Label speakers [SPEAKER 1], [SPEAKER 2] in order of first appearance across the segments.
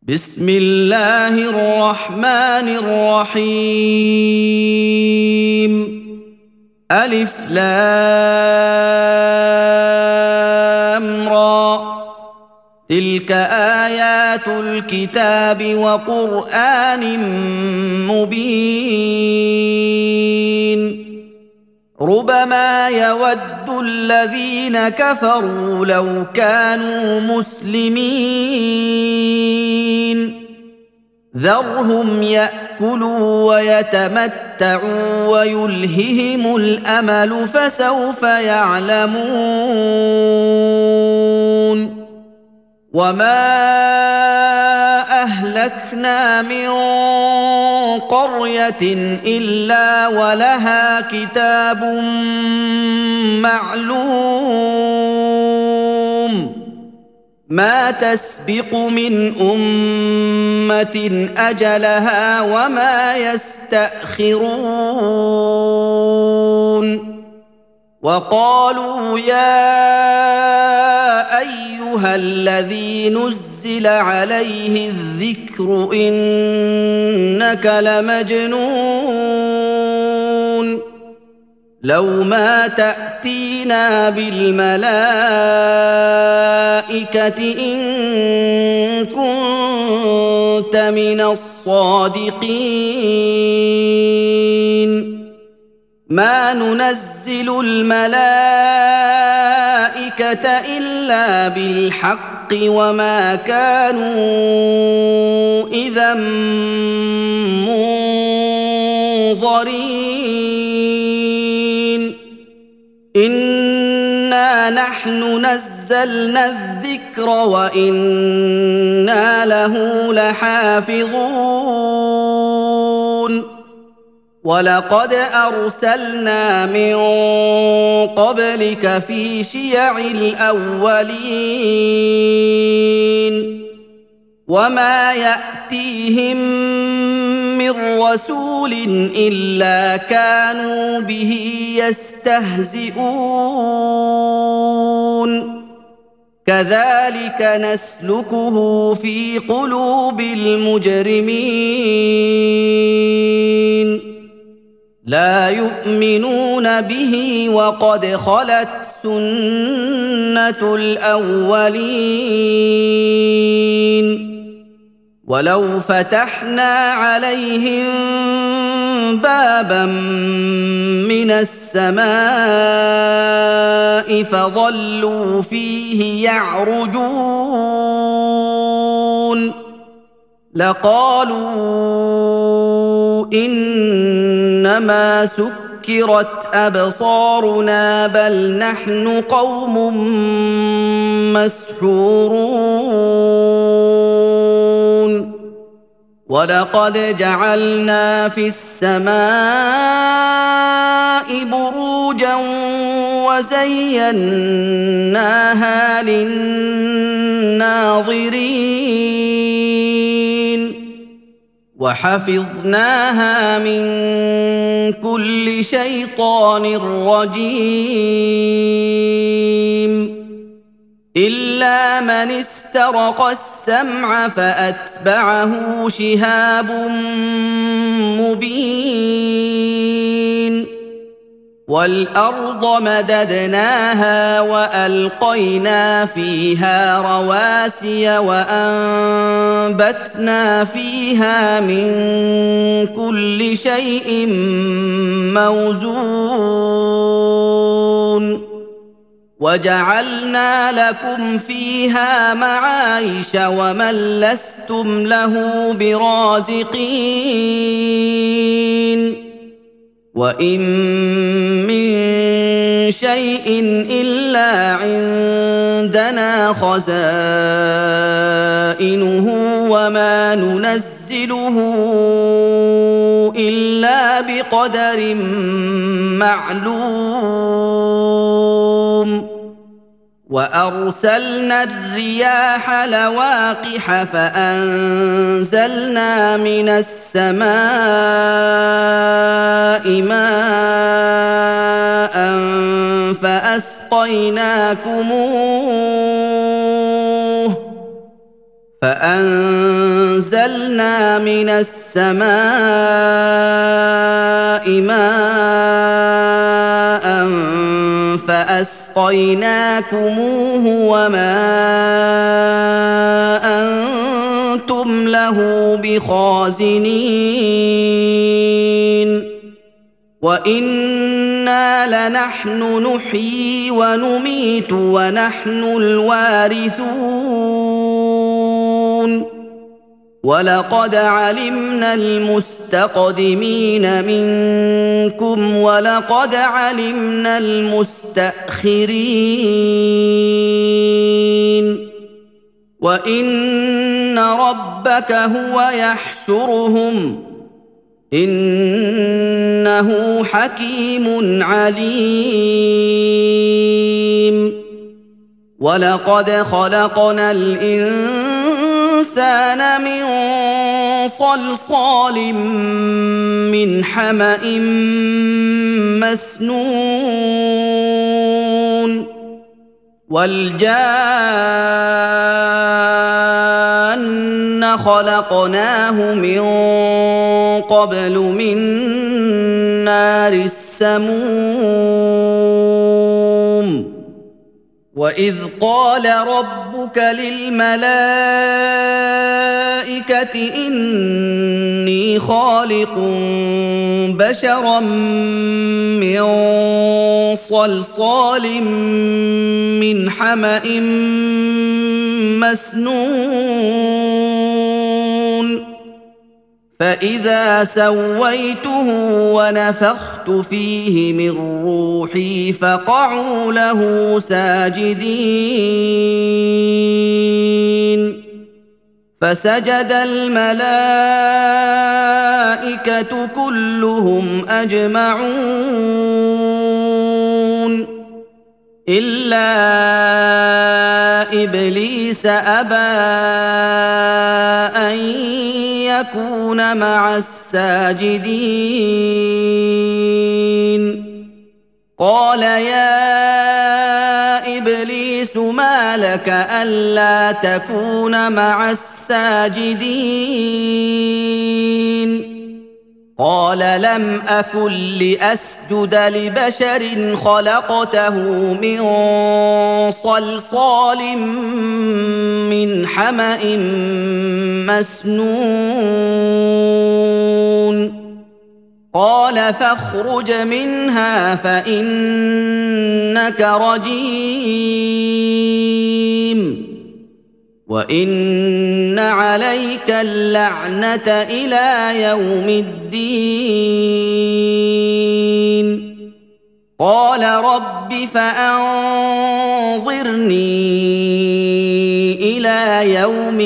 [SPEAKER 1] بسم الله الرحمن الرحيم. ألف لام را، تلك آيات الكتاب وقرآن مبين. ربما يود الذين كفروا لو كانوا مسلمين. ذرهم يأكلوا ويتمتعوا ويلههم الأمل فسوف يعلمون. وما أهلكنا من قرية إلا ولها كتاب معلوم. ما تسبق من أمة أجلها وما يستأخرون. وقالوا يا أيها الذي نزل عليه الذكر إنك لمجنون. لو ما تأتينا بالملائكة إن كنت من الصادقين. ما ننزل الملائكة إلا بالحق وما كانوا إذا منظرين. إنا نحن نزلنا الذكر وإنا له لحافظون. ولقد أرسلنا من قبلك في شيع الأولين. وما يأتيهم من رسول إلا كانوا به يستهزئون. كذلك نسلكه في قلوب المجرمين. لا يؤمنون به وقد خلت سنة الأولين. ولو فتحنا عليهم بابا من السماء فظلوا فيه يعرجون لقالوا إنما سكرت أبصارنا بل نحن قوم مسحورون. ولقد جعلنا في السماء بروجا وزيناها للناظرين وحفظناها من كل شيطان رجيم. إلا من استرق السمع فأتبعه شهاب مبين. والأرض مددناها وألقينا فيها رواسي وأنبتنا فيها من كل شيء موزون. وجعلنا لكم فيها معايش ومن لستم له برازقين. وإن من شيء إلا عندنا خزائنه وما ننزله إلا بقدر معلوم. وأرسلنا الرياح لواقح فأنزلنا من السماء ماء فأسقيناكموه أنزلنا من السماء ماء فأسقيناكموه وما أنتم له بخازنين وإنا لنحن نحيي ونميت ونحن الوارثون ولقد علمنا المستقدمين منكم ولقد علمنا المستأخرين وإن ربك هو يحشرهم إنه حكيم عليم ولقد خلقنا الإنسان من صلصال من حمأ مسنون والجان خلقناه من قبل من نار السموم وإذ قال ربك للملائكة إني خالق بشرا من صلصال من حمأ مسنون فإذا سويته ونفخت فيه من روحي فقعوا له ساجدين فسجد الملائكة كلهم أجمعون إلا إبليس أبى أن يكون مع الساجدين قال يا إبليس ما لك ألا تكون مع الساجدين قال لم أكن لأسجد لبشر خلقته من صلصال من حمأ مسنون قال فاخرج منها فإنك رجيم وإن عليك اللعنة إلى يوم الدين قال رب فأنظرني إلى يوم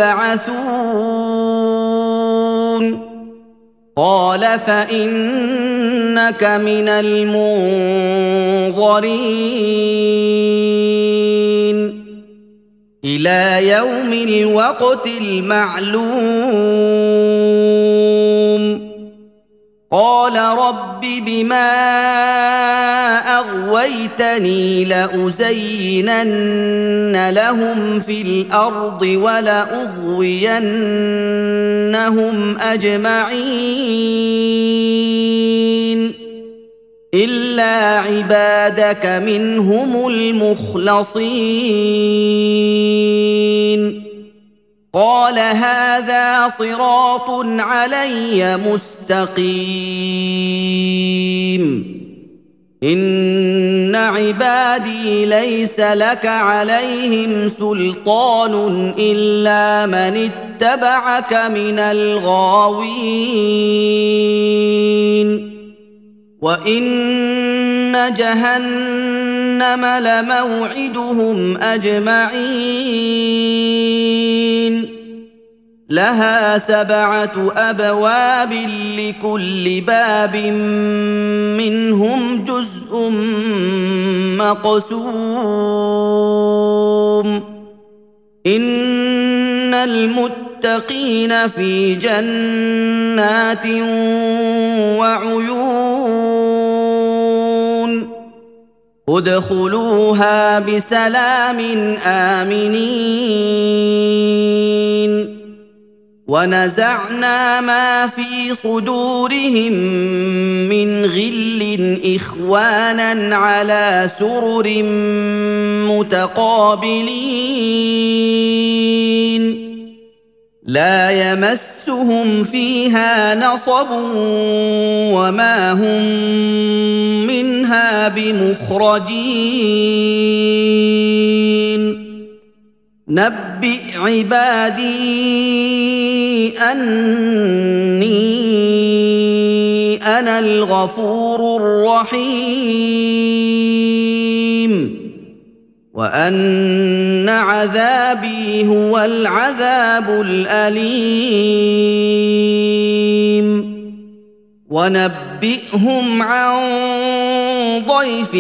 [SPEAKER 1] يبعثون قال فإنك من المنظرين إلى يوم الوقت المعلوم قال رب بما أغويتني لأزينن لهم في الأرض ولأغوينهم أجمعين إلا عبادك منهم المخلصين قال هذا صراط علي مستقيم إن عبادي ليس لك عليهم سلطان إلا من اتبعك من الغاوين وإن جهنم لموعدهم أجمعين لها 7 أبواب لكل باب منهم جزء مقسوم إن المتقين في جنات وعيون ادخلوها بسلام آمنين ونزعنا ما في صدورهم من غل إخوانا على سرر متقابلين لا يمسهم فيها نصب وما هم منها بمخرجين نبئ عبادي أني أنا الغفور الرحيم وأن عذابي هو العذاب الأليم ونبئهم عن ضيف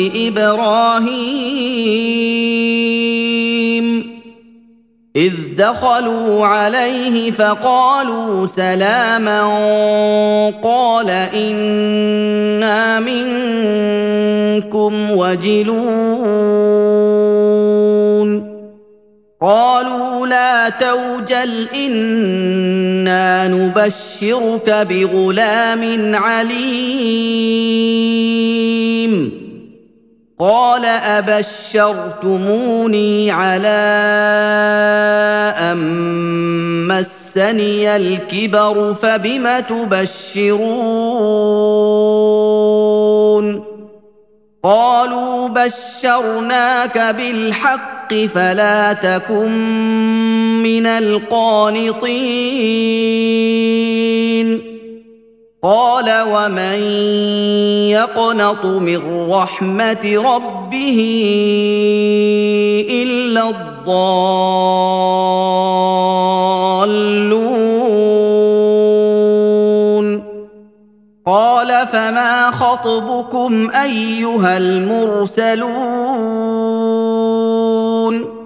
[SPEAKER 1] إبراهيم إذ دخلوا عليه فقالوا سلاما قال إنا منكم وجلون قالوا لا توجل إنا نبشرك بغلام عليم قال أبشرتموني على أن مسني الكبر فبم تبشرون قالوا بشرناك بالحق فلا تكن من القانطين قال ومن يقنط من رحمة ربه إلا الضالون قال فما خطبكم أيها المرسلون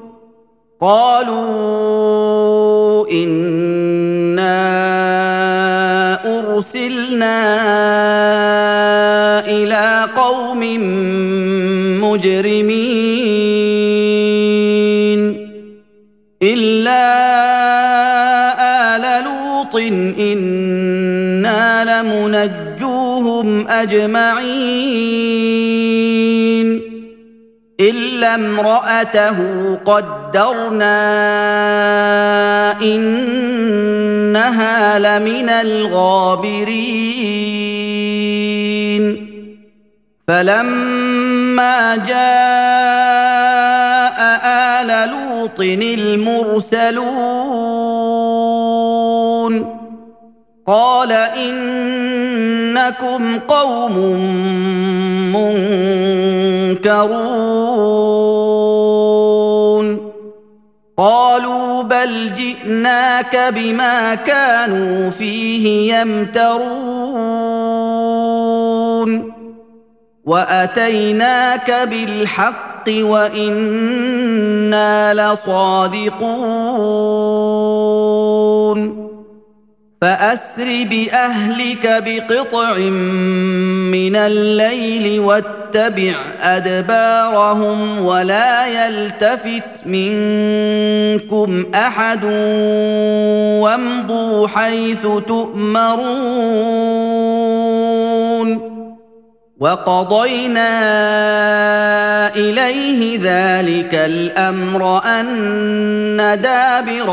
[SPEAKER 1] قالوا إنا أرسلنا إلى قوم مجرمين إلا آل لوط إنا لمنجوهم أجمعين إلا امرأته قدرنا إنها لمن الغابرين فلما جاء آل لوط المرسلون قال إنكم قوم منكرون قالوا بل جئناك بما كانوا فيه يمترون وأتيناك بالحق وإنا لصادقون فأسر بأهلك بقطع من الليل واتبع أدبارهم ولا يلتفت منكم أحد وامضوا حيث تؤمرون وقضينا إليه ذلك الأمر أن دابر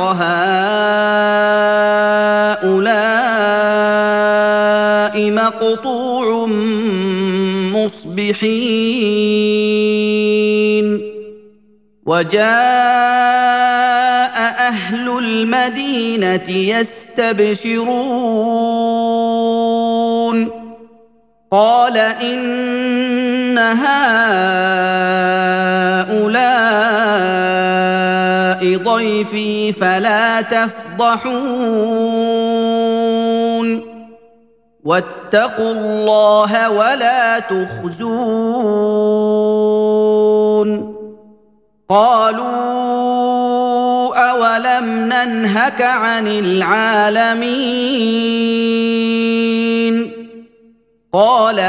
[SPEAKER 1] هؤلاء مقطوع مصبحين وجاء أهل المدينة يستبشرون قال إن هؤلاء ضيفي فلا تفضحون واتقوا الله ولا تخزون قالوا أولم ننهك عن العالمين قال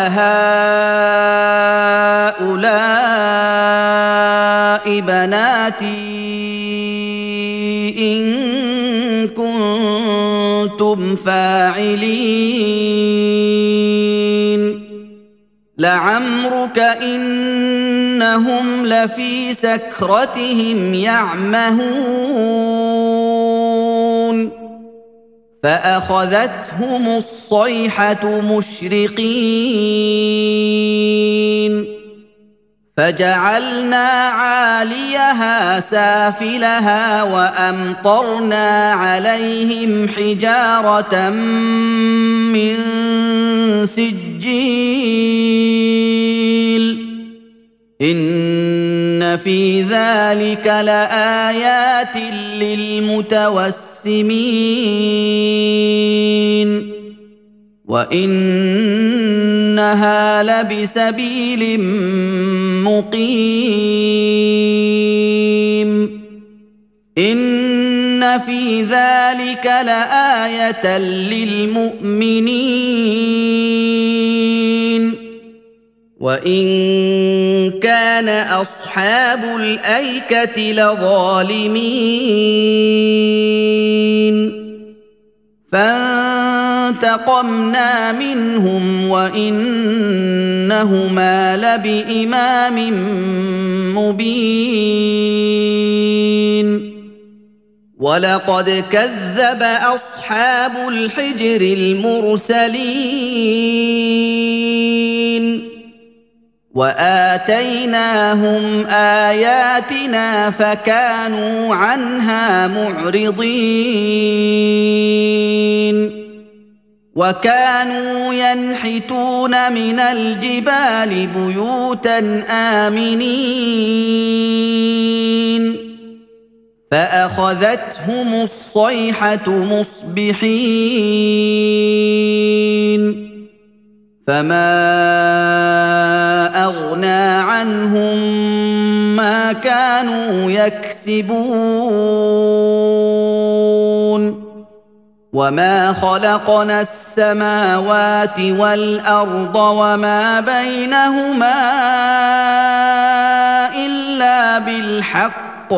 [SPEAKER 1] هؤلاء بناتي إن كنتم كنتم فاعلين لعمرك إنهم لفي سكرتهم يعمهون فأخذتهم الصيحة مشرقين فجعلنا عاليها سافلها وأمطرنا عليهم حجارة من سجيل إن في ذلك لآيات للمتوسمين وإنها لبسبيل مقيم إن في ذلك لآية للمؤمنين وإن كان أصحاب الأيكة لظالمين فانتقمنا منهم وإنهما لبإمام مبين ولقد كذب أصحاب الحجر المرسلين وآتيناهم آياتنا فكانوا عنها معرضين وكانوا ينحتون من الجبال بيوتا آمنين فأخذتهم الصيحة مصبحين فما أغنى عنهم ما كانوا يكسبون وما خلقنا السماوات والأرض وما بينهما إلا بالحق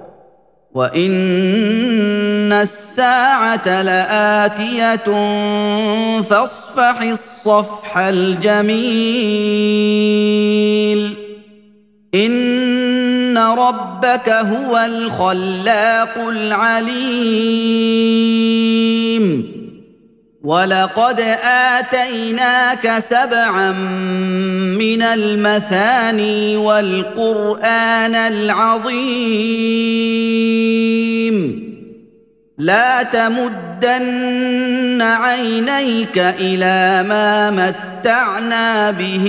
[SPEAKER 1] وإن الساعة لآتية فاصفح الصفح الجميل إن ربك هو الخلاق العليم ولقد آتيناك 7 من المثاني والقرآن العظيم لا تمدن عينيك إلى ما متعنا به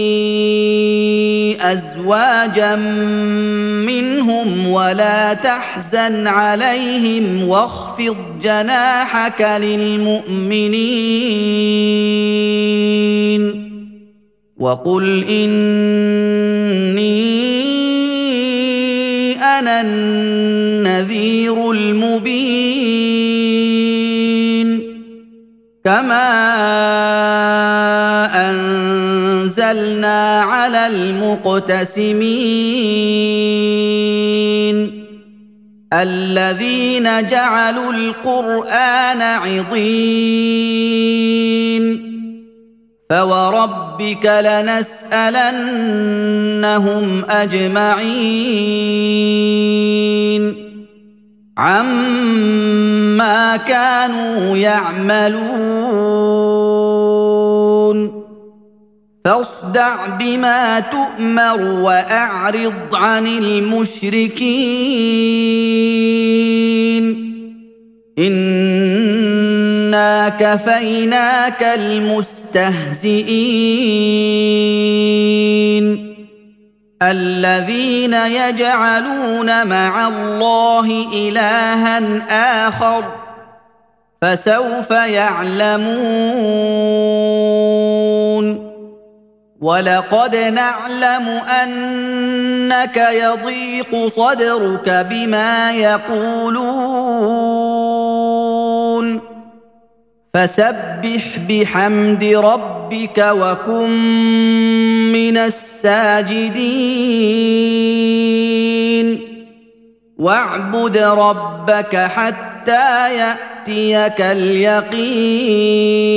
[SPEAKER 1] أزواجا منهم ولا تحزن عليهم واخفض جناحك للمؤمنين وقل إني أنا النذير المبين كما أنزلنا على المقتسمين الذين جعلوا القرآن عضين فوربك لنسألنهم أجمعين عما كانوا يعملون فاصدع بما تؤمر وأعرض عن المشركين إنا كفيناك المستهزئين الذين يجعلون مع الله إلها آخر فسوف يعلمون ولقد نعلم أنك يضيق صدرك بما يقولون فسبح بحمد ربك وكن من الساجدين واعبد ربك حتى حتى ياتيك اليقين